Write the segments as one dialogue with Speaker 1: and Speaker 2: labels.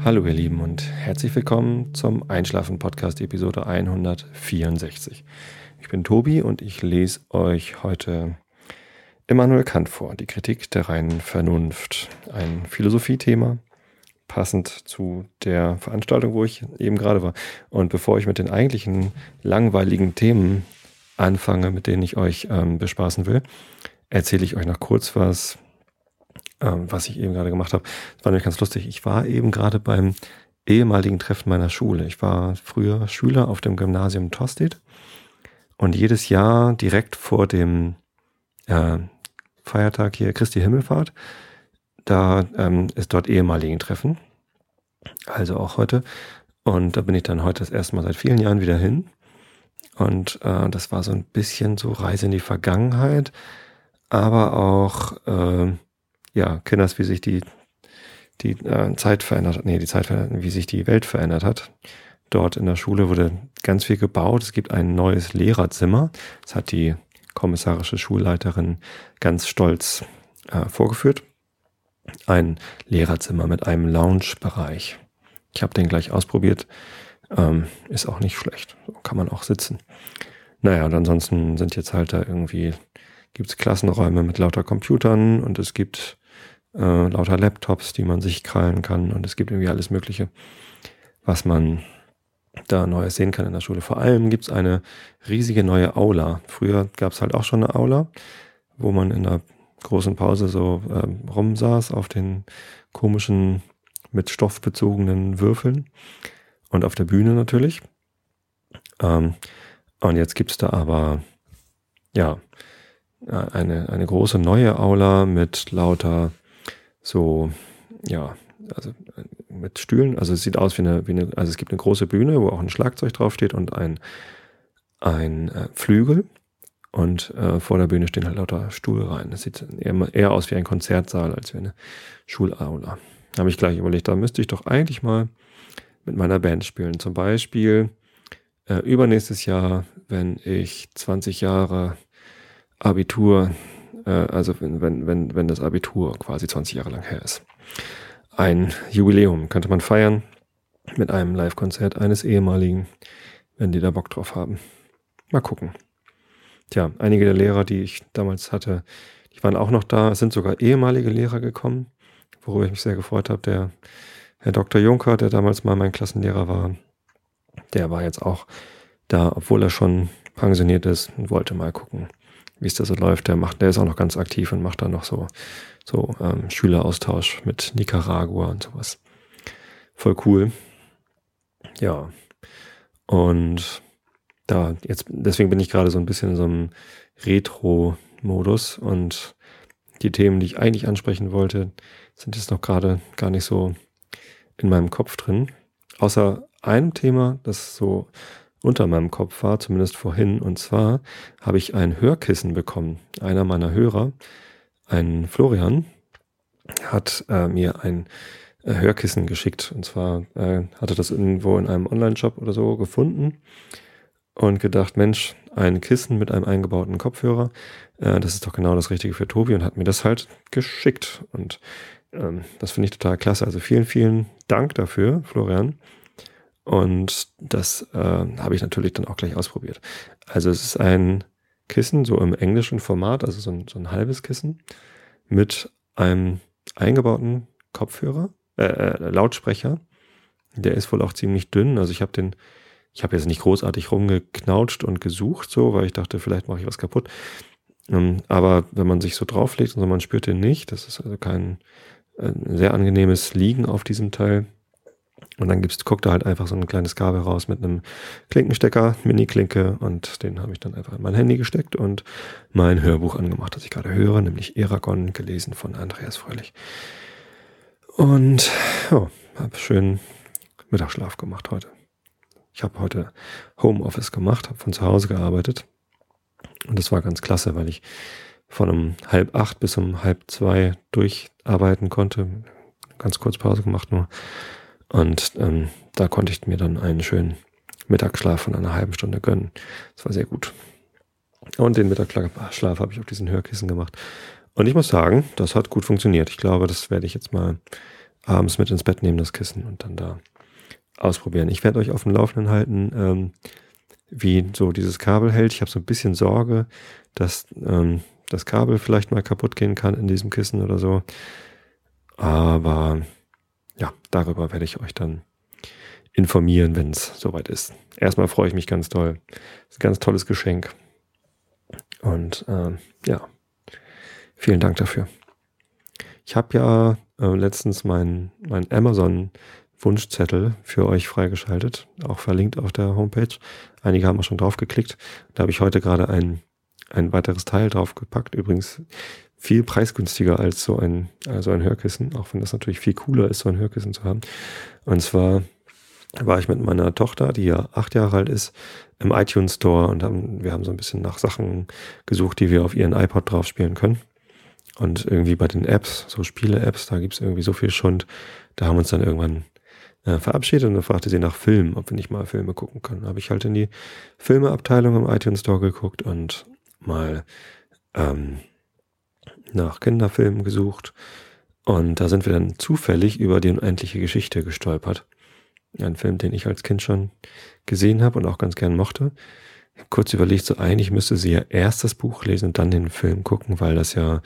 Speaker 1: Hallo ihr Lieben und herzlich willkommen zum Einschlafen-Podcast Episode 164. Ich bin Tobi und ich lese euch heute Immanuel Kant vor, die Kritik der reinen Vernunft. Ein Philosophiethema, passend zu der Veranstaltung, wo ich eben gerade war. Und bevor ich mit den eigentlichen langweiligen Themen anfange, mit denen ich euch bespaßen will, erzähle ich euch noch kurz was ich eben gerade gemacht habe. Das war nämlich ganz lustig. Ich war eben gerade beim ehemaligen Treffen meiner Schule. Ich war früher Schüler auf dem Gymnasium Tostedt und jedes Jahr direkt vor dem Feiertag hier Christi Himmelfahrt, da ist dort ehemaligen Treffen. Also auch heute. Und da bin ich dann heute das erste Mal seit vielen Jahren wieder hin. Und das war so ein bisschen so Reise in die Vergangenheit, aber auch Kinders, wie sich die Zeit verändert hat. Wie sich die Welt verändert hat. Dort in der Schule wurde ganz viel gebaut. Es gibt ein neues Lehrerzimmer. Das hat die kommissarische Schulleiterin ganz stolz vorgeführt. Ein Lehrerzimmer mit einem Lounge-Bereich. Ich habe den gleich ausprobiert. Ist auch nicht schlecht. So kann man auch sitzen. Naja, und ansonsten sind jetzt halt da gibt es Klassenräume mit lauter Computern und es gibt lauter Laptops, die man sich krallen kann und es gibt irgendwie alles Mögliche, was man da Neues sehen kann in der Schule. Vor allem gibt es eine riesige neue Aula. Früher gab es halt auch schon eine Aula, wo man in der großen Pause so rumsaß auf den komischen, mit Stoff bezogenen Würfeln und auf der Bühne natürlich. Und jetzt gibt es da aber eine große neue Aula mit lauter mit Stühlen. Also es sieht aus also es gibt eine große Bühne, wo auch ein Schlagzeug draufsteht und ein Flügel. Und vor der Bühne stehen halt lauter Stuhlreihen. Das sieht eher aus wie ein Konzertsaal als wie eine Schulaula. Da habe ich gleich überlegt, da müsste ich doch eigentlich mal mit meiner Band spielen. Zum Beispiel übernächstes Jahr, wenn ich 20 Jahre Abitur, wenn das Abitur quasi 20 Jahre lang her ist. Ein Jubiläum könnte man feiern mit einem Live-Konzert eines ehemaligen, wenn die da Bock drauf haben. Mal gucken. Tja, einige der Lehrer, die ich damals hatte, die waren auch noch da. Es sind sogar ehemalige Lehrer gekommen, worüber ich mich sehr gefreut habe. Der Herr Dr. Juncker, der damals mal mein Klassenlehrer war, der war jetzt auch da, obwohl er schon pensioniert ist und wollte mal gucken, wie es da so läuft. Der ist auch noch ganz aktiv und macht da noch so Schüleraustausch mit Nicaragua und sowas. Voll cool. Ja. Und deswegen bin ich gerade so ein bisschen in so einem Retro-Modus und die Themen, die ich eigentlich ansprechen wollte, sind jetzt noch gerade gar nicht so in meinem Kopf drin. Außer einem Thema, das so unter meinem Kopf war, zumindest vorhin. Und zwar habe ich ein Hörkissen bekommen. Einer meiner Hörer, ein Florian, hat mir ein Hörkissen geschickt. Und zwar hatte das irgendwo in einem Online-Shop oder so gefunden und gedacht, Mensch, ein Kissen mit einem eingebauten Kopfhörer, das ist doch genau das Richtige für Tobi, und hat mir das halt geschickt. Und das finde ich total klasse. Also vielen, vielen Dank dafür, Florian. Und das habe ich natürlich dann auch gleich ausprobiert. Also es ist ein Kissen, so im englischen Format, also so ein halbes Kissen mit einem eingebauten Kopfhörer, Lautsprecher. Der ist wohl auch ziemlich dünn. Also ich habe jetzt nicht großartig rumgeknautscht und gesucht, so, weil ich dachte, vielleicht mache ich was kaputt. Aber wenn man sich so drauflegt und so, man spürt den nicht. Das ist also kein sehr angenehmes Liegen auf diesem Teil. Und dann guckt da halt einfach so ein kleines Kabel raus mit einem Klinkenstecker, Mini-Klinke, und den habe ich dann einfach in mein Handy gesteckt und mein Hörbuch angemacht, das ich gerade höre, nämlich Eragon, gelesen von Andreas Fröhlich. Und habe schön Mittagsschlaf gemacht heute. Ich habe heute Homeoffice gemacht, habe von zu Hause gearbeitet und das war ganz klasse, weil ich von um 7:30 bis um 7:30 durcharbeiten konnte. Ganz kurz Pause gemacht nur. Und da konnte ich mir dann einen schönen Mittagsschlaf von einer halben Stunde gönnen. Das war sehr gut. Und den Mittagsschlaf habe ich auf diesen Hörkissen gemacht. Und ich muss sagen, das hat gut funktioniert. Ich glaube, das werde ich jetzt mal abends mit ins Bett nehmen, das Kissen, und dann da ausprobieren. Ich werde euch auf dem Laufenden halten, wie so dieses Kabel hält. Ich habe so ein bisschen Sorge, dass das Kabel vielleicht mal kaputt gehen kann in diesem Kissen oder so. Aber ja, darüber werde ich euch dann informieren, wenn es soweit ist. Erstmal freue ich mich ganz doll. Das ist ein ganz tolles Geschenk. Und ja, vielen Dank dafür. Ich habe ja letztens meinen Amazon-Wunschzettel für euch freigeschaltet, auch verlinkt auf der Homepage. Einige haben auch schon drauf geklickt. Da habe ich heute gerade ein weiteres Teil draufgepackt. Übrigens viel preisgünstiger als so ein Hörkissen, auch wenn das natürlich viel cooler ist, so ein Hörkissen zu haben. Und zwar war ich mit meiner Tochter, die ja 8 Jahre alt ist, im iTunes Store, und wir haben so ein bisschen nach Sachen gesucht, die wir auf ihren iPod drauf spielen können. Und irgendwie bei den Apps, so Spiele-Apps, da gibt es irgendwie so viel Schund. Da haben wir uns dann irgendwann verabschiedet, und dann fragte sie nach Filmen, ob wir nicht mal Filme gucken können. Da habe ich halt in die Filmeabteilung im iTunes Store geguckt und mal nach Kinderfilmen gesucht. Und da sind wir dann zufällig über die unendliche Geschichte gestolpert. Ein Film, den ich als Kind schon gesehen habe und auch ganz gern mochte. Ich habe kurz überlegt, so eigentlich müsste sie ja erst das Buch lesen und dann den Film gucken, weil das ja,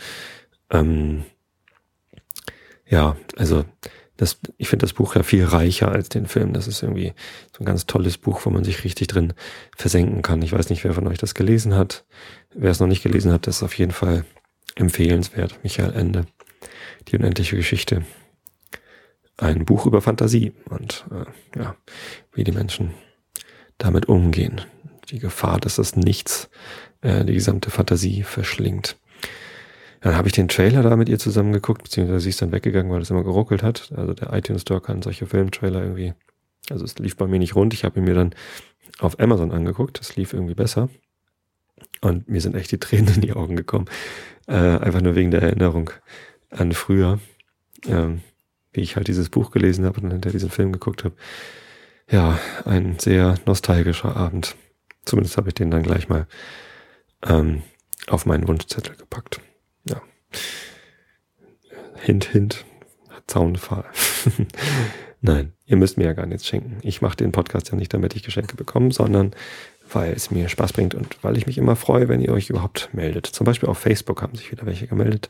Speaker 1: also ich finde das Buch ja viel reicher als den Film. Das ist irgendwie so ein ganz tolles Buch, wo man sich richtig drin versenken kann. Ich weiß nicht, wer von euch das gelesen hat. Wer es noch nicht gelesen hat, das ist auf jeden Fall empfehlenswert. Michael Ende, die unendliche Geschichte. Ein Buch über Fantasie und wie die Menschen damit umgehen. Die Gefahr, dass das Nichts die gesamte Fantasie verschlingt. Dann habe ich den Trailer da mit ihr zusammen geguckt, beziehungsweise sie ist dann weggegangen, weil es immer geruckelt hat. Also der iTunes Store kann solche Filmtrailer irgendwie, also es lief bei mir nicht rund. Ich habe ihn mir dann auf Amazon angeguckt, das lief irgendwie besser. Und mir sind echt die Tränen in die Augen gekommen. Einfach nur wegen der Erinnerung an früher. Wie ich halt dieses Buch gelesen habe und dann hinter diesen Film geguckt habe. Ja, ein sehr nostalgischer Abend. Zumindest habe ich den dann gleich mal auf meinen Wunschzettel gepackt. Ja. Hint, hint. Zaunpfahl. Nein, ihr müsst mir ja gar nichts schenken. Ich mache den Podcast ja nicht, damit ich Geschenke bekomme, sondern weil es mir Spaß bringt und weil ich mich immer freue, wenn ihr euch überhaupt meldet. Zum Beispiel auf Facebook haben sich wieder welche gemeldet.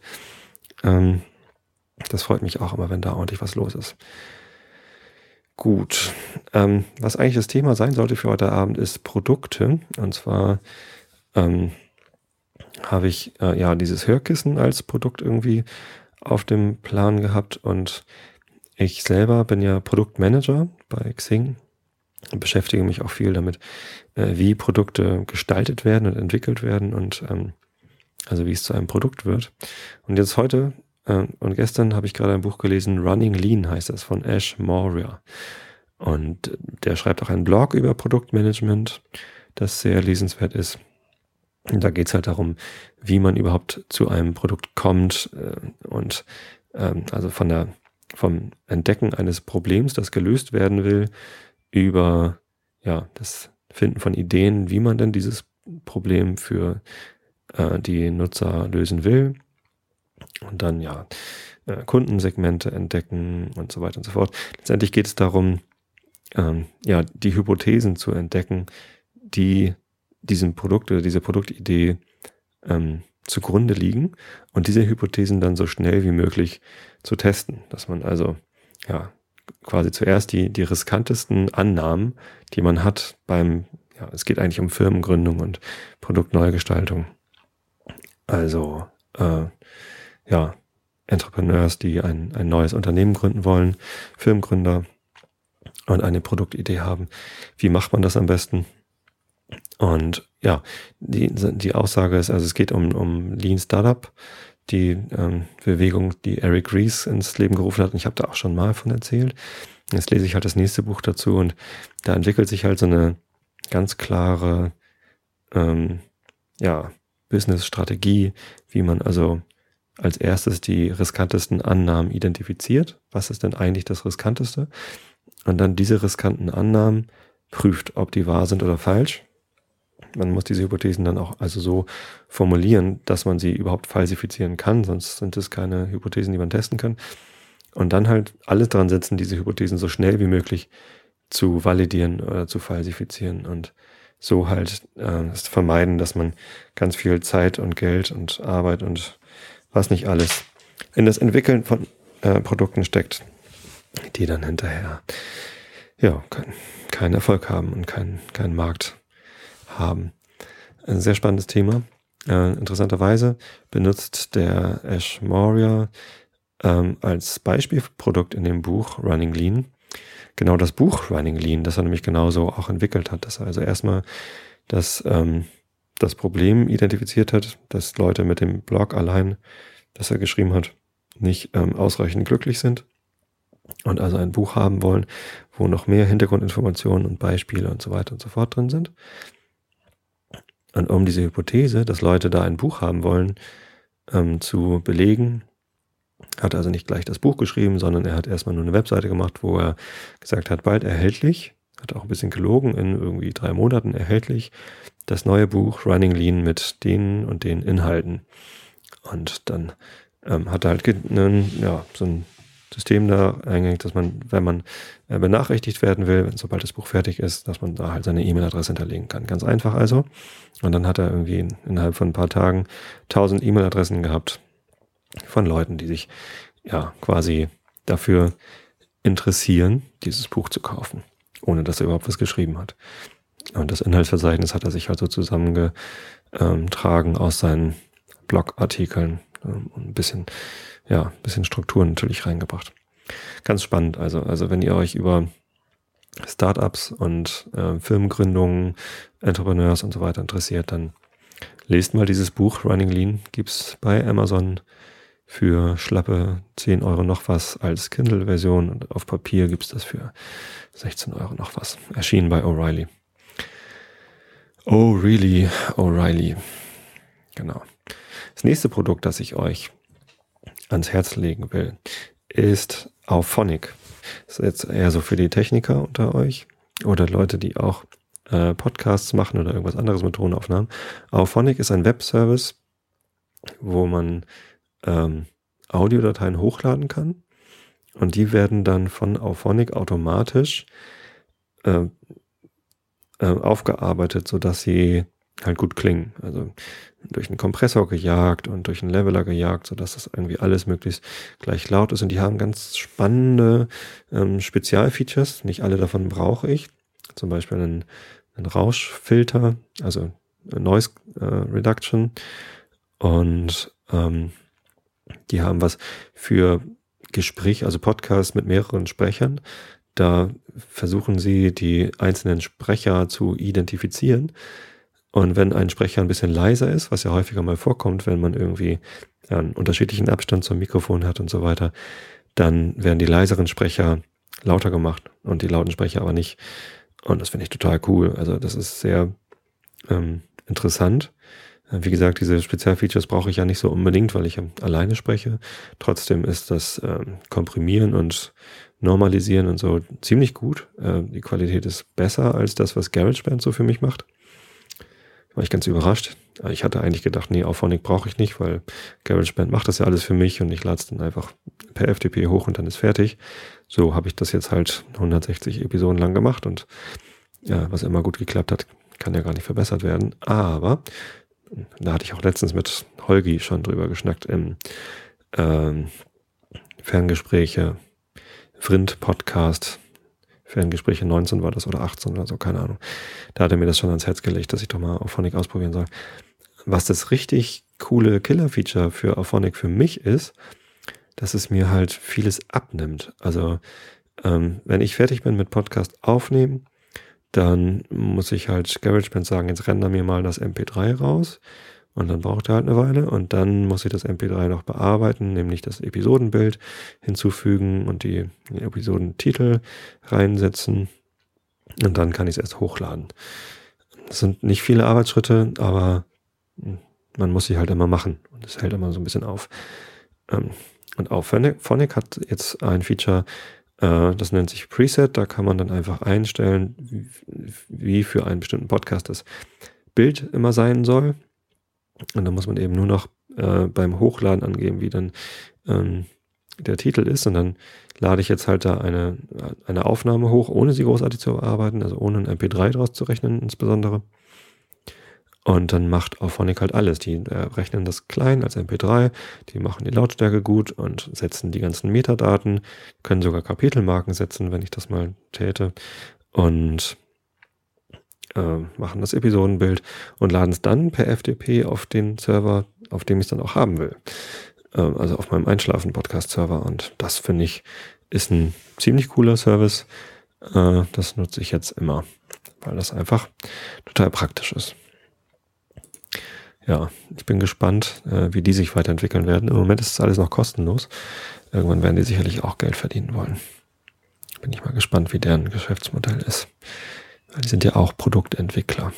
Speaker 1: Das freut mich auch immer, wenn da ordentlich was los ist. Gut. Was eigentlich das Thema sein sollte für heute Abend, ist Produkte. Und zwar habe ich dieses Hörkissen als Produkt irgendwie auf dem Plan gehabt. Und ich selber bin ja Produktmanager bei Xing und beschäftige mich auch viel damit, wie Produkte gestaltet werden und entwickelt werden und also wie es zu einem Produkt wird. Und jetzt heute und gestern habe ich gerade ein Buch gelesen, Running Lean heißt es, von Ash Maurya. Und der schreibt auch einen Blog über Produktmanagement, das sehr lesenswert ist. Und da geht es halt darum, wie man überhaupt zu einem Produkt kommt und also vom Entdecken eines Problems, das gelöst werden will, über das Finden von Ideen, wie man denn dieses Problem für die Nutzer lösen will. Und dann Kundensegmente entdecken und so weiter und so fort. Letztendlich geht es darum, die Hypothesen zu entdecken, die diesem Produkt oder dieser Produktidee zugrunde liegen und diese Hypothesen dann so schnell wie möglich zu testen. Dass man also quasi zuerst die riskantesten Annahmen, die man hat es geht eigentlich um Firmengründung und Produktneugestaltung. Also Entrepreneurs, die ein neues Unternehmen gründen wollen, Firmengründer und eine Produktidee haben. Wie macht man das am besten? Und die Aussage ist, also es geht um Lean Startup, die Bewegung, die Eric Ries ins Leben gerufen hat. Und ich habe da auch schon mal von erzählt. Jetzt lese ich halt das nächste Buch dazu und da entwickelt sich halt so eine ganz klare Business-Strategie, wie man also als erstes die riskantesten Annahmen identifiziert. Was ist denn eigentlich das Riskanteste? Und dann diese riskanten Annahmen prüft, ob die wahr sind oder falsch. Man muss diese Hypothesen dann auch also so formulieren, dass man sie überhaupt falsifizieren kann, sonst sind es keine Hypothesen, die man testen kann. Und dann halt alles dran setzen, diese Hypothesen so schnell wie möglich zu validieren oder zu falsifizieren und so halt es vermeiden, dass man ganz viel Zeit und Geld und Arbeit und was nicht alles in das Entwickeln von Produkten steckt, die dann hinterher keinen Erfolg haben und keinen Markt haben. Ein sehr spannendes Thema. Interessanterweise benutzt der Ash Maurya als Beispielprodukt in dem Buch Running Lean genau das Buch Running Lean, das er nämlich genauso auch entwickelt hat. Dass er also erstmal das Problem identifiziert hat, dass Leute mit dem Blog allein, das er geschrieben hat, nicht ausreichend glücklich sind und also ein Buch haben wollen, wo noch mehr Hintergrundinformationen und Beispiele und so weiter und so fort drin sind. Und um diese Hypothese, dass Leute da ein Buch haben wollen, zu belegen, hat also nicht gleich das Buch geschrieben, sondern er hat erstmal nur eine Webseite gemacht, wo er gesagt hat, bald erhältlich, hat auch ein bisschen gelogen, in irgendwie 3 Monaten erhältlich, das neue Buch Running Lean mit den und den Inhalten. Und dann hat er halt so ein System da eingehängt, dass man, wenn man benachrichtigt werden will, sobald das Buch fertig ist, dass man da halt seine E-Mail-Adresse hinterlegen kann. Ganz einfach also. Und dann hat er irgendwie innerhalb von ein paar Tagen 1000 E-Mail-Adressen gehabt von Leuten, die sich ja quasi dafür interessieren, dieses Buch zu kaufen, ohne dass er überhaupt was geschrieben hat. Und das Inhaltsverzeichnis hat er sich halt so zusammengetragen aus seinen Blogartikeln und ein bisschen Struktur natürlich reingebracht. Ganz spannend, also wenn ihr euch über Startups und Firmengründungen, Entrepreneurs und so weiter interessiert, dann lest mal dieses Buch Running Lean, gibt's bei Amazon für schlappe 10 Euro noch was als Kindle-Version und auf Papier gibt's das für 16 Euro noch was. Erschienen bei O'Reilly. O'Reilly. Genau. Das nächste Produkt, das ich euch ans Herz legen will, ist Auphonic. Das ist jetzt eher so für die Techniker unter euch oder Leute, die auch Podcasts machen oder irgendwas anderes mit Tonaufnahmen. Auphonic ist ein Webservice, wo man Audiodateien hochladen kann und die werden dann von Auphonic automatisch aufgearbeitet, sodass sie halt gut klingen. Also durch einen Kompressor gejagt und durch einen Leveler gejagt, sodass das irgendwie alles möglichst gleich laut ist. Und die haben ganz spannende Spezialfeatures. Nicht alle davon brauche ich. Zum Beispiel einen Rauschfilter, also Noise Reduction. Und die haben was für Gespräch, also Podcasts mit mehreren Sprechern. Da versuchen sie, die einzelnen Sprecher zu identifizieren. Und wenn ein Sprecher ein bisschen leiser ist, was ja häufiger mal vorkommt, wenn man irgendwie einen unterschiedlichen Abstand zum Mikrofon hat und so weiter, dann werden die leiseren Sprecher lauter gemacht und die lauten Sprecher aber nicht. Und das finde ich total cool. Also das ist sehr interessant. Wie gesagt, diese Spezialfeatures brauche ich ja nicht so unbedingt, weil ich alleine spreche. Trotzdem ist das Komprimieren und Normalisieren und so ziemlich gut. Die Qualität ist besser als das, was GarageBand so für mich macht. War ich ganz überrascht. Ich hatte eigentlich gedacht, nee, Auphonic brauche ich nicht, weil GarageBand macht das ja alles für mich und ich lade es dann einfach per FTP hoch und dann ist fertig. So habe ich das jetzt halt 160 Episoden lang gemacht und ja, was immer gut geklappt hat, kann ja gar nicht verbessert werden. Aber da hatte ich auch letztens mit Holgi schon drüber geschnackt im Ferngespräche, Vrind-Podcast, Ferngespräche 19 war das oder 18 oder so, keine Ahnung. Da hat er mir das schon ans Herz gelegt, dass ich doch mal Auphonic ausprobieren soll. Was das richtig coole Killer-Feature für Auphonic für mich ist, dass es mir halt vieles abnimmt. Also wenn ich fertig bin mit Podcast aufnehmen, dann muss ich halt GarageBand sagen, jetzt render mir mal das MP3 raus und dann braucht er halt eine Weile und dann muss ich das MP3 noch bearbeiten, nämlich das Episodenbild hinzufügen und die Episodentitel reinsetzen und dann kann ich es erst hochladen. Das sind nicht viele Arbeitsschritte, aber man muss sie halt immer machen und es hält immer so ein bisschen auf. Und Auphonic hat jetzt ein Feature, das nennt sich Preset, da kann man dann einfach einstellen, wie für einen bestimmten Podcast das Bild immer sein soll. Und dann muss man eben nur noch beim Hochladen angeben, wie dann der Titel ist, und dann lade ich jetzt halt da eine Aufnahme hoch, ohne sie großartig zu bearbeiten, also ohne ein MP3 draus zu rechnen insbesondere. Und dann macht Auphonic halt alles. Die rechnen das klein als MP3, die machen die Lautstärke gut und setzen die ganzen Metadaten, können sogar Kapitelmarken setzen, wenn ich das mal täte, und machen das Episodenbild und laden es dann per FTP auf den Server, auf dem ich es dann auch haben will. Also auf meinem Einschlafen-Podcast-Server. Und das, finde ich, ist ein ziemlich cooler Service. Das nutze ich jetzt immer, weil das einfach total praktisch ist. Ja, ich bin gespannt, wie die sich weiterentwickeln werden. Im Moment ist das alles noch kostenlos. Irgendwann werden die sicherlich auch Geld verdienen wollen. Bin ich mal gespannt, wie deren Geschäftsmodell ist. Weil die sind ja auch Produktentwickler.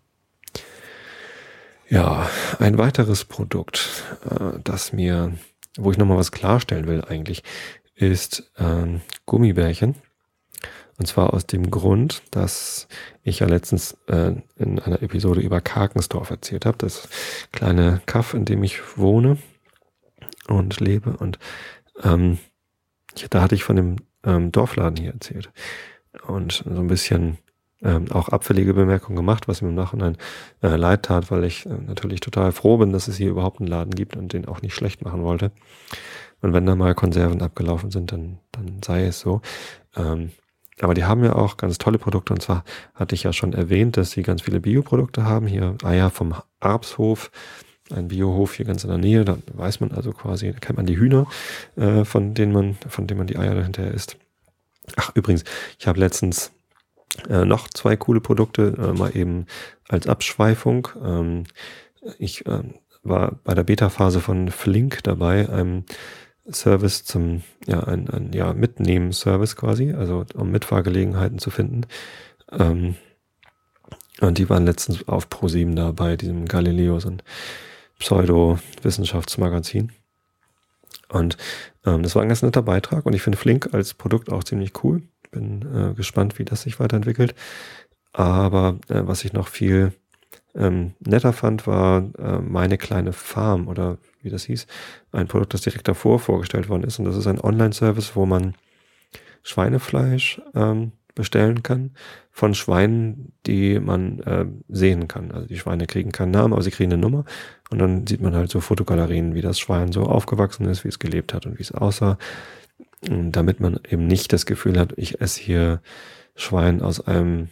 Speaker 1: Ja, ein weiteres Produkt, wo ich nochmal was klarstellen will eigentlich, ist Gummibärchen. Und zwar aus dem Grund, dass ich ja letztens in einer Episode über Karkensdorf erzählt habe, das kleine Kaff, in dem ich wohne und lebe. Und da hatte ich von dem Dorfladen hier erzählt und so ein bisschen auch abfällige Bemerkungen gemacht, was mir im Nachhinein leid tat, weil ich natürlich total froh bin, dass es hier überhaupt einen Laden gibt und den auch nicht schlecht machen wollte. Und wenn da mal Konserven abgelaufen sind, dann sei es so. Aber die haben ja auch ganz tolle Produkte, und zwar hatte ich ja schon erwähnt, dass sie ganz viele Bioprodukte haben. Hier Eier vom Arpshof, ein Biohof hier ganz in der Nähe, da weiß man also quasi, da kennt man die Hühner, von denen man die Eier dahinter isst. Ach, übrigens, ich habe letztens noch 2 coole Produkte, mal eben als Abschweifung. Ich war bei der Beta-Phase von Flink dabei, einem Service ein Mitnehmen-Service quasi, also um Mitfahrgelegenheiten zu finden. Und die waren letztens auf Pro7 da bei diesem Galileo, so ein Pseudo-Wissenschaftsmagazin. Und das war ein ganz netter Beitrag, und ich finde Flink als Produkt auch ziemlich cool. Bin gespannt, wie das sich weiterentwickelt. Aber was ich noch viel netter fand, war meine kleine Farm, oder wie das hieß, ein Produkt, das direkt davor vorgestellt worden ist. Und das ist ein Online-Service, wo man Schweinefleisch bestellen kann von Schweinen, die man sehen kann. Also die Schweine kriegen keinen Namen, aber sie kriegen eine Nummer. Und dann sieht man halt so Fotogalerien, wie das Schwein so aufgewachsen ist, wie es gelebt hat und wie es aussah. Damit man eben nicht das Gefühl hat, ich esse hier Schwein aus einem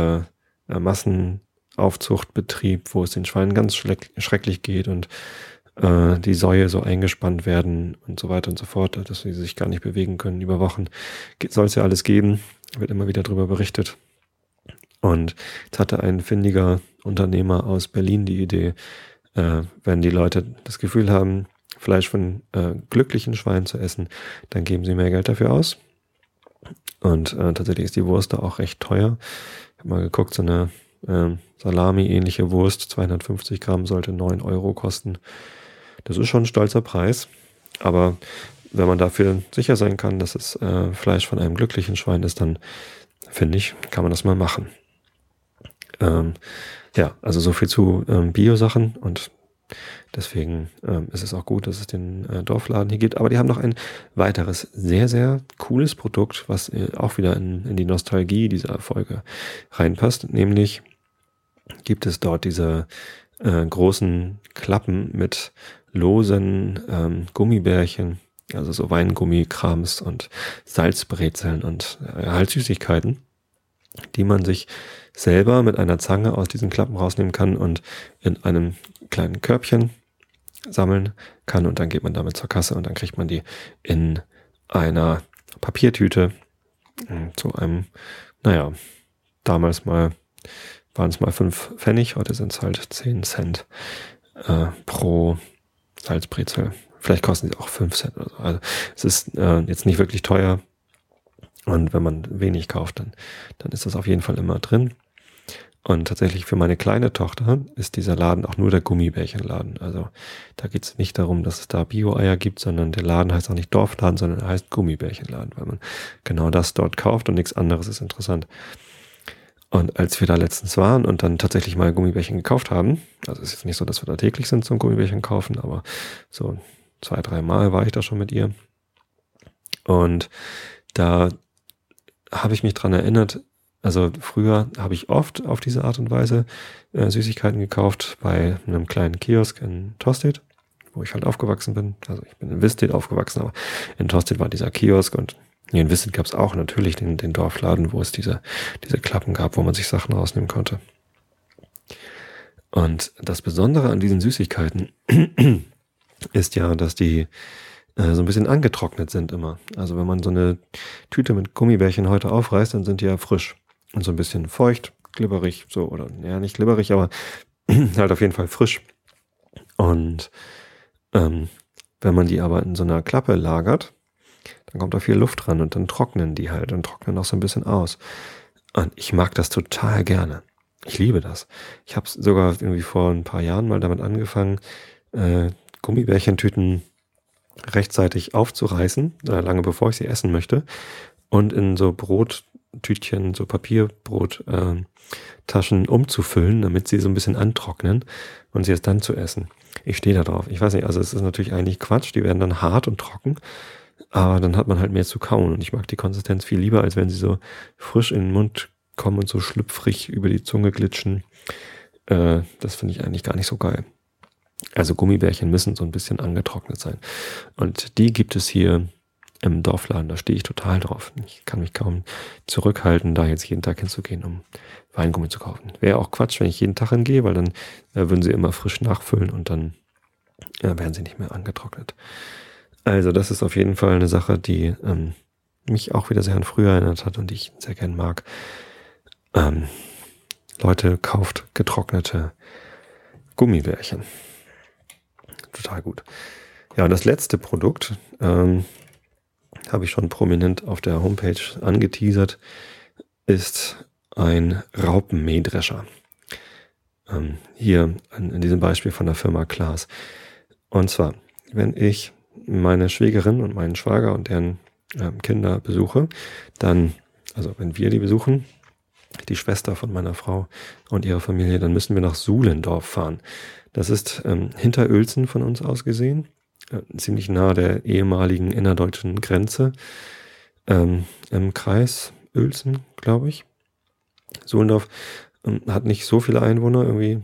Speaker 1: Massenaufzuchtbetrieb, wo es den Schweinen ganz schrecklich geht und die Säue so eingespannt werden und so weiter und so fort, dass sie sich gar nicht bewegen können über Wochen. Soll es ja alles geben, wird immer wieder darüber berichtet. Und jetzt hatte ein findiger Unternehmer aus Berlin die Idee, wenn die Leute das Gefühl haben, Fleisch von glücklichen Schweinen zu essen, dann geben sie mehr Geld dafür aus. Und tatsächlich ist die Wurst da auch recht teuer. Ich habe mal geguckt, so eine Salami-ähnliche Wurst, 250 Gramm, sollte 9 Euro kosten. Das ist schon ein stolzer Preis. Aber wenn man dafür sicher sein kann, dass es Fleisch von einem glücklichen Schwein ist, dann finde ich, kann man das mal machen. Also so viel zu Bio-Sachen, und deswegen ist es auch gut, dass es den Dorfladen hier gibt. Aber die haben noch ein weiteres sehr, sehr cooles Produkt, was auch wieder in die Nostalgie dieser Folge reinpasst. Nämlich gibt es dort diese großen Klappen mit losen Gummibärchen, also so Weingummikrams und Salzbrezeln und halt Süßigkeiten, die man sich selber mit einer Zange aus diesen Klappen rausnehmen kann und in einem kleinen Körbchen sammeln kann, und dann geht man damit zur Kasse und dann kriegt man die in einer Papiertüte zu einem, damals mal waren es mal 5 Pfennig, heute sind es halt 10 Cent pro Salzbrezel. Vielleicht kosten sie auch 5 Cent oder so. Also es ist jetzt nicht wirklich teuer, und wenn man wenig kauft, dann ist das auf jeden Fall immer drin. Und tatsächlich für meine kleine Tochter ist dieser Laden auch nur der Gummibärchenladen. Also da geht es nicht darum, dass es da Bio-Eier gibt, sondern der Laden heißt auch nicht Dorfladen, sondern er heißt Gummibärchenladen, weil man genau das dort kauft und nichts anderes ist interessant. Und als wir da letztens waren und dann tatsächlich mal Gummibärchen gekauft haben, also es ist jetzt nicht so, dass wir da täglich sind zum Gummibärchen kaufen, aber so 2-3 Mal war ich da schon mit ihr. Und da habe ich mich dran erinnert, also früher habe ich oft auf diese Art und Weise Süßigkeiten gekauft bei einem kleinen Kiosk in Tostedt, wo ich halt aufgewachsen bin. Also ich bin in Wistedt aufgewachsen, aber in Tostedt war dieser Kiosk und hier in Wistedt gab es auch natürlich den Dorfladen, wo es diese Klappen gab, wo man sich Sachen rausnehmen konnte. Und das Besondere an diesen Süßigkeiten ist ja, dass die so ein bisschen angetrocknet sind immer. Also wenn man so eine Tüte mit Gummibärchen heute aufreißt, dann sind die ja frisch und so ein bisschen feucht, glibberig, so, oder ja, nicht glibberig, aber halt auf jeden Fall frisch. Und wenn man die aber in so einer Klappe lagert, dann kommt da viel Luft dran und dann trocknen die halt und trocknen auch so ein bisschen aus. Und ich mag das total gerne. Ich liebe das. Ich habe sogar irgendwie vor ein paar Jahren mal damit angefangen, Gummibärchentüten rechtzeitig aufzureißen, lange bevor ich sie essen möchte, und in so Brottütchen, so Papierbrot-Taschen umzufüllen, damit sie so ein bisschen antrocknen und sie erst dann zu essen. Ich stehe da drauf. Ich weiß nicht, also es ist natürlich eigentlich Quatsch, die werden dann hart und trocken, aber dann hat man halt mehr zu kauen und ich mag die Konsistenz viel lieber, als wenn sie so frisch in den Mund kommen und so schlüpfrig über die Zunge glitschen. Das finde ich eigentlich gar nicht so geil. Also Gummibärchen müssen so ein bisschen angetrocknet sein. Und die gibt es hier im Dorfladen, da stehe ich total drauf. Ich kann mich kaum zurückhalten, da jetzt jeden Tag hinzugehen, um Weingummi zu kaufen. Wäre auch Quatsch, wenn ich jeden Tag hingehe, weil dann würden sie immer frisch nachfüllen und dann werden sie nicht mehr angetrocknet. Also das ist auf jeden Fall eine Sache, die mich auch wieder sehr an früher erinnert hat und die ich sehr gern mag. Leute, kauft getrocknete Gummibärchen. Total gut. Ja, und das letzte Produkt habe ich schon prominent auf der Homepage angeteasert, ist ein Raupenmähdrescher. Hier in diesem Beispiel von der Firma Klaas. Und zwar, wenn ich meine Schwägerin und meinen Schwager und deren Kinder besuche, dann, also wenn wir die besuchen, die Schwester von meiner Frau und ihre Familie, dann müssen wir nach Suhlendorf fahren. Das ist hinter Uelzen von uns aus gesehen, ziemlich nah der ehemaligen innerdeutschen Grenze, im Kreis Uelzen, glaube ich. Suhlendorf hat nicht so viele Einwohner, irgendwie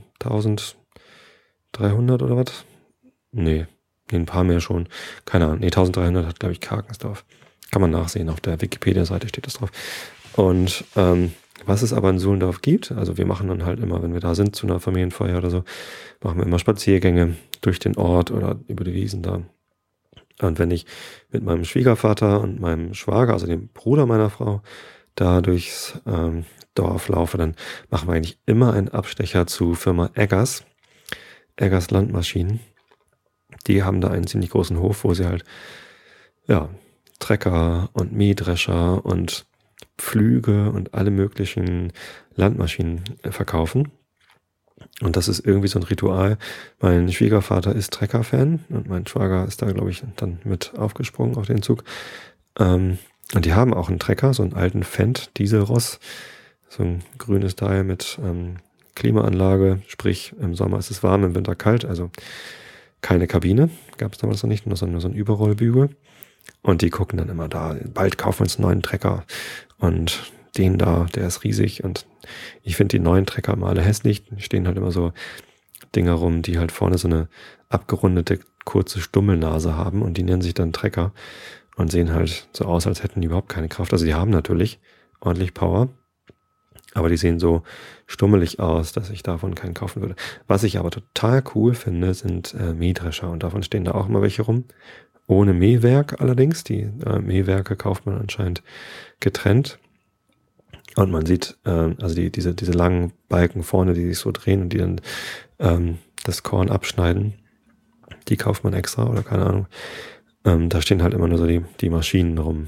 Speaker 1: 1300 oder was? Nee, ein paar mehr schon. Keine Ahnung, 1300 hat, glaube ich, Karkensdorf. Kann man nachsehen, auf der Wikipedia-Seite steht das drauf. Und was es aber in Suhlendorf gibt, also wir machen dann halt immer, wenn wir da sind, zu einer Familienfeier oder so, machen wir immer Spaziergänge durch den Ort oder über die Wiesen da. Und wenn ich mit meinem Schwiegervater und meinem Schwager, also dem Bruder meiner Frau, da durchs Dorf laufe, dann machen wir eigentlich immer einen Abstecher zu Firma Eggers Landmaschinen. Die haben da einen ziemlich großen Hof, wo sie halt, ja, Trecker und Mähdrescher und Pflüge und alle möglichen Landmaschinen verkaufen. Und das ist irgendwie so ein Ritual. Mein Schwiegervater ist Trecker-Fan und mein Schwager ist da, glaube ich, dann mit aufgesprungen auf den Zug. Und die haben auch einen Trecker, so einen alten Fendt Dieselross, so ein grünes Teil mit Klimaanlage, sprich im Sommer ist es warm, im Winter kalt, also keine Kabine, gab es damals noch nicht, nur so ein Überrollbügel. Und die gucken dann immer da, bald kaufen wir uns einen neuen Trecker und den da, der ist riesig und ich finde die neuen Trecker immer alle hässlich. Die stehen halt immer so Dinger rum, die halt vorne so eine abgerundete, kurze Stummelnase haben und die nennen sich dann Trecker und sehen halt so aus, als hätten die überhaupt keine Kraft. Also die haben natürlich ordentlich Power, aber die sehen so stummelig aus, dass ich davon keinen kaufen würde. Was ich aber total cool finde, sind Mähdrescher und davon stehen da auch immer welche rum. Ohne Mähwerk allerdings. Die Mähwerke kauft man anscheinend getrennt. Und man sieht, also diese langen Balken vorne, die sich so drehen und die dann das Korn abschneiden, die kauft man extra oder keine Ahnung. Da stehen halt immer nur so die Maschinen rum.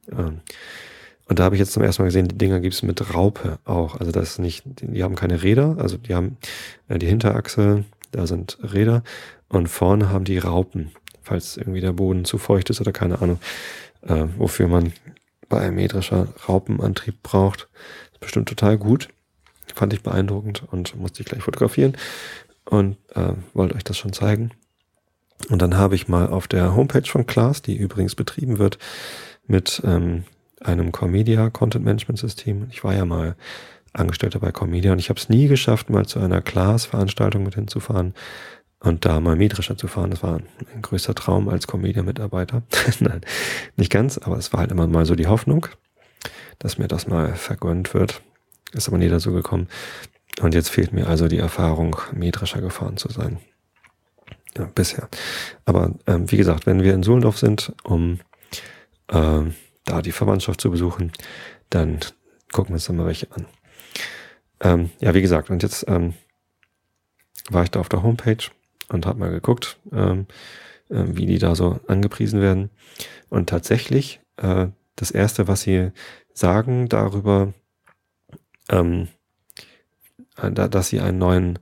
Speaker 1: Und da habe ich jetzt zum ersten Mal gesehen, die Dinger gibt es mit Raupe auch. Also das ist nicht, die haben keine Räder, also die haben die Hinterachse, da sind Räder und vorne haben die Raupen, falls irgendwie der Boden zu feucht ist oder keine Ahnung, wofür man bei einem Mähdrescher Raupenantrieb braucht. Ist bestimmt total gut. Fand ich beeindruckend und musste ich gleich fotografieren und wollte euch das schon zeigen. Und dann habe ich mal auf der Homepage von Klaas, die übrigens betrieben wird mit einem Comedia Content Management System. Ich war ja mal Angestellter bei Comedia und ich habe es nie geschafft, mal zu einer Class-Veranstaltung mit hinzufahren und da mal Mähdrescher zu fahren. Das war ein größter Traum als Comedia-Mitarbeiter. Nein, nicht ganz, aber es war halt immer mal so die Hoffnung, dass mir das mal vergönnt wird. Ist aber nie dazu gekommen. Und jetzt fehlt mir also die Erfahrung, Mähdrescher gefahren zu sein. Ja, bisher. Aber wie gesagt, wenn wir in Suhlendorf sind, um da die Verwandtschaft zu besuchen, dann gucken wir uns dann mal welche an. Ja, wie gesagt, und jetzt war ich da auf der Homepage und habe mal geguckt, wie die da so angepriesen werden. Und tatsächlich, das Erste, was sie sagen darüber, dass sie einen neuen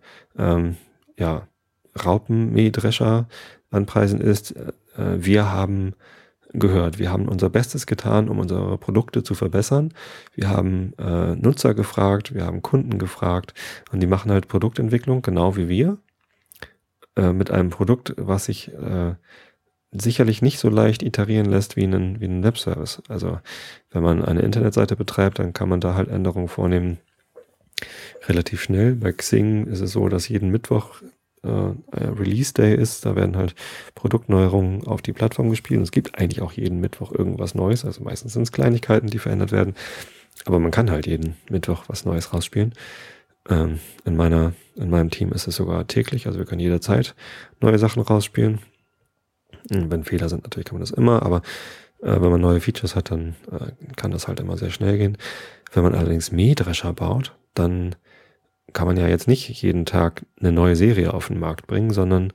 Speaker 1: Raupenmähdrescher anpreisen, ist, wir haben gehört, wir haben unser Bestes getan, um unsere Produkte zu verbessern. Wir haben Nutzer gefragt, wir haben Kunden gefragt und die machen halt Produktentwicklung, genau wie wir, mit einem Produkt, was sich sicherlich nicht so leicht iterieren lässt wie ein Webservice. Also wenn man eine Internetseite betreibt, dann kann man da halt Änderungen vornehmen, relativ schnell. Bei Xing ist es so, dass jeden Mittwoch Release Day ist, da werden halt Produktneuerungen auf die Plattform gespielt und es gibt eigentlich auch jeden Mittwoch irgendwas Neues, also meistens sind es Kleinigkeiten, die verändert werden, aber man kann halt jeden Mittwoch was Neues rausspielen. In meinem Team ist es sogar täglich, also wir können jederzeit neue Sachen rausspielen. Wenn Fehler sind, natürlich kann man das immer, aber wenn man neue Features hat, dann kann das halt immer sehr schnell gehen. Wenn man allerdings Mähdrescher baut, dann kann man ja jetzt nicht jeden Tag eine neue Serie auf den Markt bringen, sondern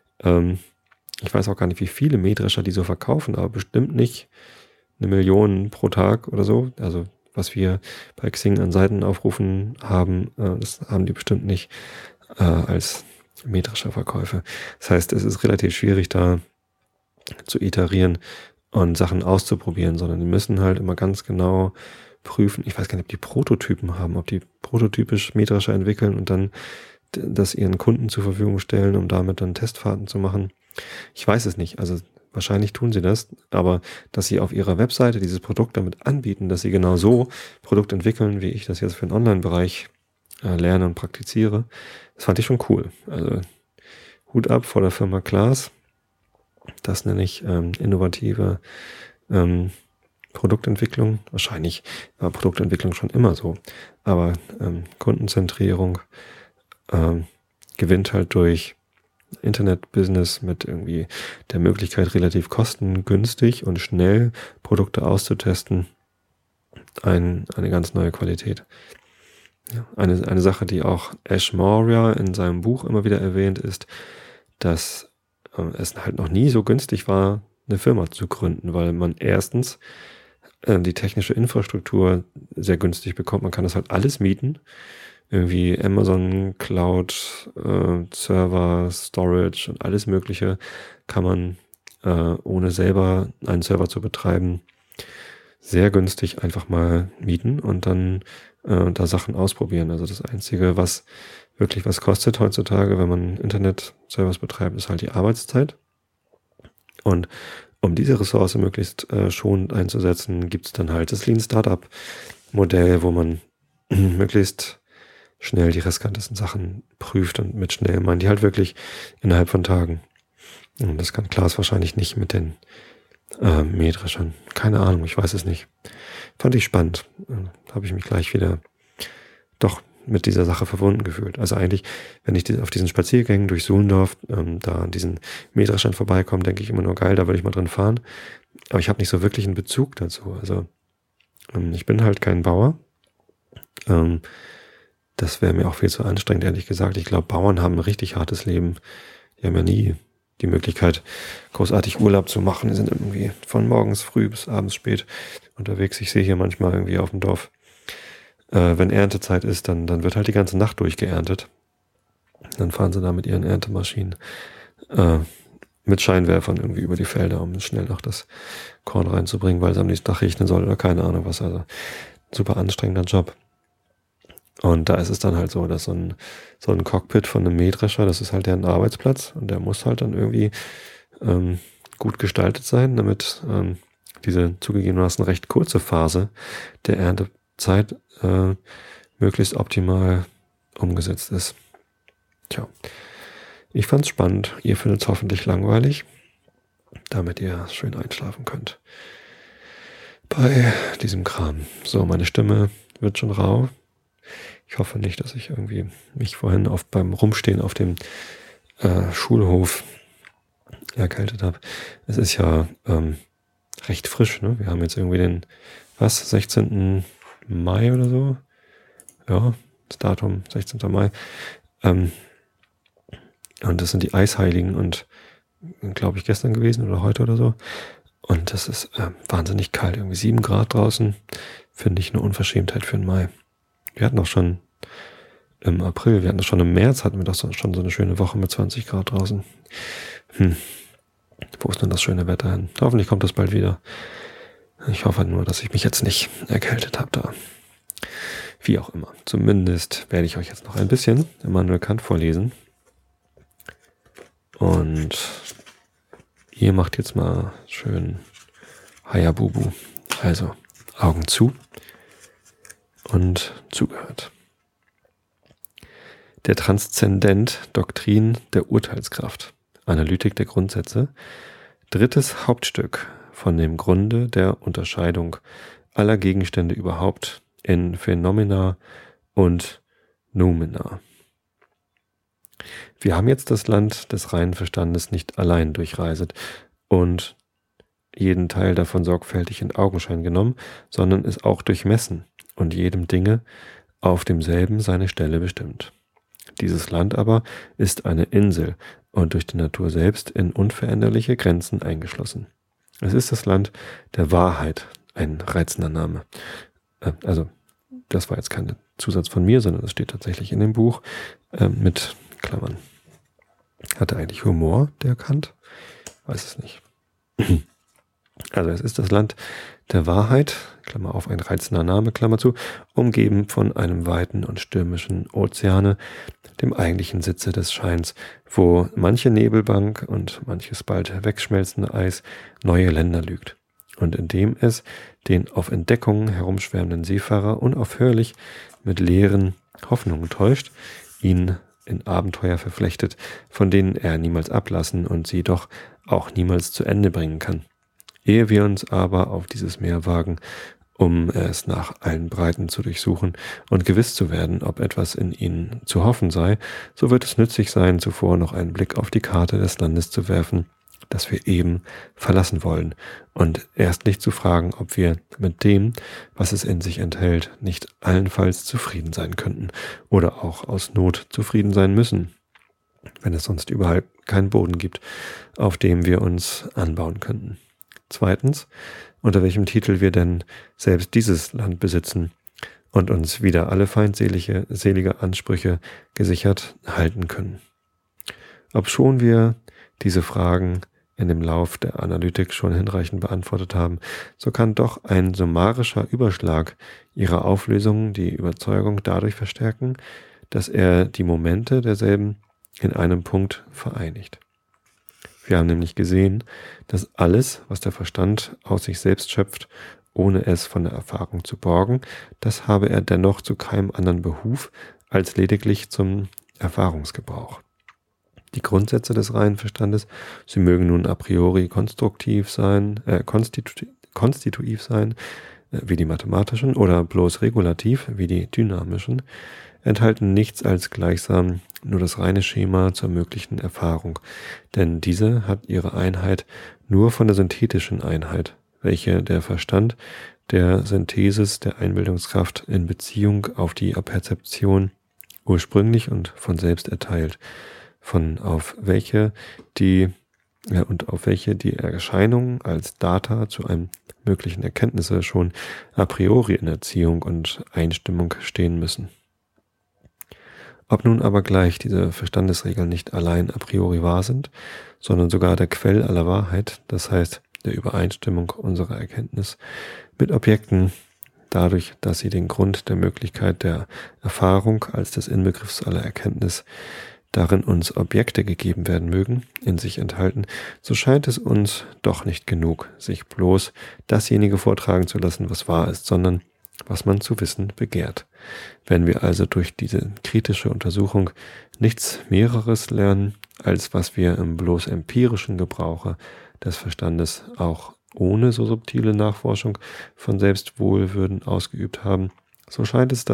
Speaker 1: ich weiß auch gar nicht, wie viele Mähdrescher die so verkaufen, aber bestimmt nicht 1 Million pro Tag oder so. Also was wir bei Xing an Seitenaufrufen haben, das haben die bestimmt nicht als Mähdrescherverkäufe. Das heißt, es ist relativ schwierig, da zu iterieren und Sachen auszuprobieren, sondern die müssen halt immer ganz genau prüfen. Ich weiß gar nicht, ob die Prototypen haben, ob die prototypisch Mähdrescher entwickeln und dann das ihren Kunden zur Verfügung stellen, um damit dann Testfahrten zu machen. Ich weiß es nicht. Also wahrscheinlich tun sie das, aber dass sie auf ihrer Webseite dieses Produkt damit anbieten, dass sie genau so Produkt entwickeln, wie ich das jetzt für den Online-Bereich lerne und praktiziere, das fand ich schon cool. Also Hut ab vor der Firma Claas. Das nenne ich innovative Produktentwicklung. Wahrscheinlich war Produktentwicklung schon immer so, aber Kundenzentrierung gewinnt halt durch Internet-Business mit irgendwie der Möglichkeit, relativ kostengünstig und schnell Produkte auszutesten, eine ganz neue Qualität. Ja, eine Sache, die auch Ash Maurya in seinem Buch immer wieder erwähnt, ist, dass es halt noch nie so günstig war, eine Firma zu gründen, weil man erstens die technische Infrastruktur sehr günstig bekommt. Man kann das halt alles mieten. Irgendwie Amazon Cloud, Server, Storage und alles Mögliche kann man, ohne selber einen Server zu betreiben, sehr günstig einfach mal mieten und dann da Sachen ausprobieren. Also das Einzige, was wirklich was kostet heutzutage, wenn man Internet-Service betreibt, ist halt die Arbeitszeit. Und um diese Ressource möglichst schonend einzusetzen, gibt es dann halt das Lean Startup Modell, wo man möglichst schnell die riskantesten Sachen prüft und mit schnell meinen die halt wirklich innerhalb von Tagen. Und das kann Claas wahrscheinlich nicht mit den Mähdreschern. Keine Ahnung, ich weiß es nicht. Fand ich spannend. Habe ich mich gleich wieder doch mit dieser Sache verbunden gefühlt. Also eigentlich, wenn ich auf diesen Spaziergängen durch Suhlendorf da an diesen Mähdreschern vorbeikomme, denke ich immer nur, geil, da würde ich mal drin fahren. Aber ich habe nicht so wirklich einen Bezug dazu. Also ich bin halt kein Bauer. Das wäre mir auch viel zu anstrengend, ehrlich gesagt. Ich glaube, Bauern haben ein richtig hartes Leben. Die haben ja nie die Möglichkeit, großartig Urlaub zu machen. Die sind irgendwie von morgens früh bis abends spät unterwegs. Ich sehe hier manchmal irgendwie auf dem Dorf, wenn Erntezeit ist, dann wird halt die ganze Nacht durchgeerntet. Dann fahren sie da mit ihren Erntemaschinen mit Scheinwerfern irgendwie über die Felder, um schnell noch das Korn reinzubringen, weil es am nächsten Tag regnen soll oder keine Ahnung was. Also super anstrengender Job. Und da ist es dann halt so, dass so ein Cockpit von einem Mähdrescher, das ist halt deren Arbeitsplatz und der muss halt dann irgendwie gut gestaltet sein, damit diese zugegebenermaßen recht kurze Phase der Erntezeit möglichst optimal umgesetzt ist. Tja, ich fand's spannend. Ihr findet es hoffentlich langweilig, damit ihr schön einschlafen könnt bei diesem Kram. So, meine Stimme wird schon rau. Ich hoffe nicht, dass ich irgendwie mich vorhin beim Rumstehen auf dem Schulhof erkältet habe. Es ist ja recht frisch, ne? Wir haben jetzt irgendwie den 16. Mai oder so. Ja, das Datum 16. Mai. Und das sind die Eisheiligen und glaube ich gestern gewesen oder heute oder so. Und das ist wahnsinnig kalt, irgendwie 7 Grad draußen. Finde ich eine Unverschämtheit für den Mai. Wir hatten doch schon im April, wir hatten schon im März, hatten wir doch schon so eine schöne Woche mit 20 Grad draußen. Wo ist denn das schöne Wetter hin? Hoffentlich kommt das bald wieder. Ich hoffe nur, dass ich mich jetzt nicht erkältet habe da. Wie auch immer. Zumindest werde ich euch jetzt noch ein bisschen Immanuel Kant vorlesen. Und ihr macht jetzt mal schön Hayabubu. Also Augen zu und zugehört. Der Transzendent, Doktrin der Urteilskraft, Analytik der Grundsätze, 3. Hauptstück von dem Grunde der Unterscheidung aller Gegenstände überhaupt in Phänomena und Noumena. Wir haben jetzt das Land des reinen Verstandes nicht allein durchreiset und jeden Teil davon sorgfältig in Augenschein genommen, sondern es auch durchmessen und jedem Dinge auf demselben seine Stelle bestimmt. Dieses Land aber ist eine Insel und durch die Natur selbst in unveränderliche Grenzen eingeschlossen. Es ist das Land der Wahrheit, ein reizender Name. Also, das war jetzt kein Zusatz von mir, sondern das steht tatsächlich in dem Buch mit Klammern. Hat er eigentlich Humor, der Kant? Weiß es nicht. Also es ist das Land der Wahrheit, Klammer auf, ein reizender Name, Klammer zu, umgeben von einem weiten und stürmischen Ozeane, dem eigentlichen Sitze des Scheins, wo manche Nebelbank und manches bald wegschmelzende Eis neue Länder lügt. Und indem es den auf Entdeckungen herumschwärmenden Seefahrer unaufhörlich mit leeren Hoffnungen täuscht, ihn in Abenteuer verflechtet, von denen er niemals ablassen und sie doch auch niemals zu Ende bringen kann. Ehe wir uns aber auf dieses Meer wagen, um es nach allen Breiten zu durchsuchen und gewiss zu werden, ob etwas in ihnen zu hoffen sei, so wird es nützlich sein, zuvor noch einen Blick auf die Karte des Landes zu werfen, das wir eben verlassen wollen, und erstlich zu fragen, ob wir mit dem, was es in sich enthält, nicht allenfalls zufrieden sein könnten oder auch aus Not zufrieden sein müssen, wenn es sonst überall keinen Boden gibt, auf dem wir uns anbauen könnten. Zweitens, unter welchem Titel wir denn selbst dieses Land besitzen und uns wieder alle selige Ansprüche gesichert halten können. Obschon wir diese Fragen in dem Lauf der Analytik schon hinreichend beantwortet haben, so kann doch ein summarischer Überschlag ihrer Auflösung die Überzeugung dadurch verstärken, dass er die Momente derselben in einem Punkt vereinigt. Wir haben nämlich gesehen, dass alles, was der Verstand aus sich selbst schöpft, ohne es von der Erfahrung zu borgen, das habe er dennoch zu keinem anderen Behuf als lediglich zum Erfahrungsgebrauch. Die Grundsätze des reinen Verstandes, sie mögen nun a priori konstitutiv sein, wie die mathematischen, oder bloß regulativ, wie die dynamischen, enthalten nichts als gleichsam nur das reine Schema zur möglichen Erfahrung, denn diese hat ihre Einheit nur von der synthetischen Einheit, welche der Verstand der Synthesis der Einbildungskraft in Beziehung auf die Perzeption ursprünglich und von selbst erteilt, auf welche die Erscheinungen als Data zu einem möglichen Erkenntnisse schon a priori in Erziehung und Einstimmung stehen müssen. Ob nun aber gleich diese Verstandesregeln nicht allein a priori wahr sind, sondern sogar der Quell aller Wahrheit, das heißt der Übereinstimmung unserer Erkenntnis mit Objekten, dadurch, dass sie den Grund der Möglichkeit der Erfahrung als des Inbegriffs aller Erkenntnis darin uns Objekte gegeben werden mögen, in sich enthalten, so scheint es uns doch nicht genug, sich bloß dasjenige vortragen zu lassen, was wahr ist, sondern was man zu wissen begehrt. Wenn wir also durch diese kritische Untersuchung nichts Mehreres lernen, als was wir im bloß empirischen Gebrauche des Verstandes auch ohne so subtile Nachforschung von Selbstwohlwürden ausgeübt haben, so scheint es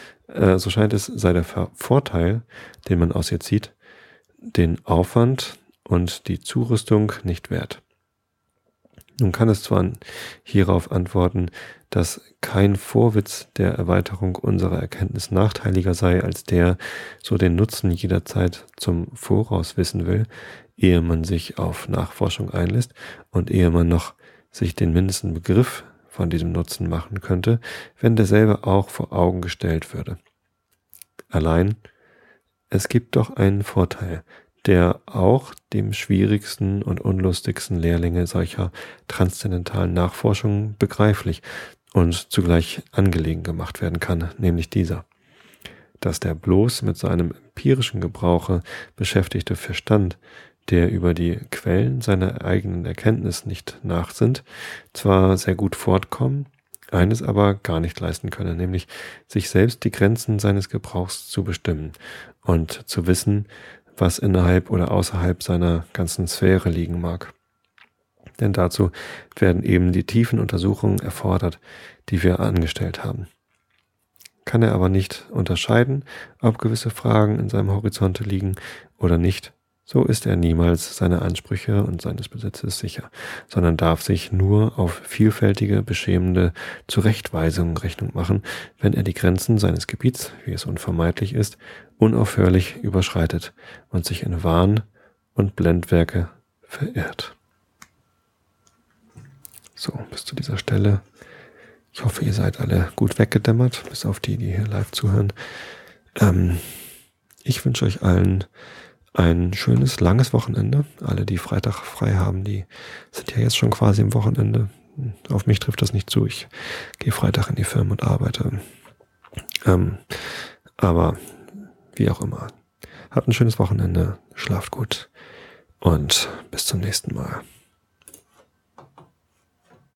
Speaker 1: sei der Vorteil, den man aus ihr zieht, den Aufwand und die Zurüstung nicht wert. Nun kann es zwar hierauf antworten, dass kein Vorwitz der Erweiterung unserer Erkenntnis nachteiliger sei als der, so den Nutzen jederzeit zum Voraus wissen will, ehe man sich auf Nachforschung einlässt und ehe man noch sich den mindesten Begriff von diesem Nutzen machen könnte, wenn derselbe auch vor Augen gestellt würde. Allein, es gibt doch einen Vorteil, der auch dem schwierigsten und unlustigsten Lehrlinge solcher transzendentalen Nachforschungen begreiflich und zugleich angelegen gemacht werden kann, nämlich dieser: Dass der bloß mit seinem empirischen Gebrauche beschäftigte Verstand, der über die Quellen seiner eigenen Erkenntnis nicht nachsinnt, zwar sehr gut fortkommen, eines aber gar nicht leisten könne, nämlich sich selbst die Grenzen seines Gebrauchs zu bestimmen und zu wissen, was innerhalb oder außerhalb seiner ganzen Sphäre liegen mag. Denn dazu werden eben die tiefen Untersuchungen erfordert, die wir angestellt haben. Kann er aber nicht unterscheiden, ob gewisse Fragen in seinem Horizonte liegen oder nicht, so ist er niemals seiner Ansprüche und seines Besitzes sicher, sondern darf sich nur auf vielfältige, beschämende Zurechtweisungen Rechnung machen, wenn er die Grenzen seines Gebiets, wie es unvermeidlich ist, unaufhörlich überschreitet und sich in Wahn und Blendwerke verirrt. So, bis zu dieser Stelle. Ich hoffe, ihr seid alle gut weggedämmert, bis auf die hier live zuhören. Ich wünsche euch allen ein schönes, langes Wochenende. Alle, die Freitag frei haben, die sind ja jetzt schon quasi im Wochenende. Auf mich trifft das nicht zu. Ich gehe Freitag in die Firma und arbeite. Aber wie auch immer. Habt ein schönes Wochenende, schlaft gut und bis zum nächsten Mal.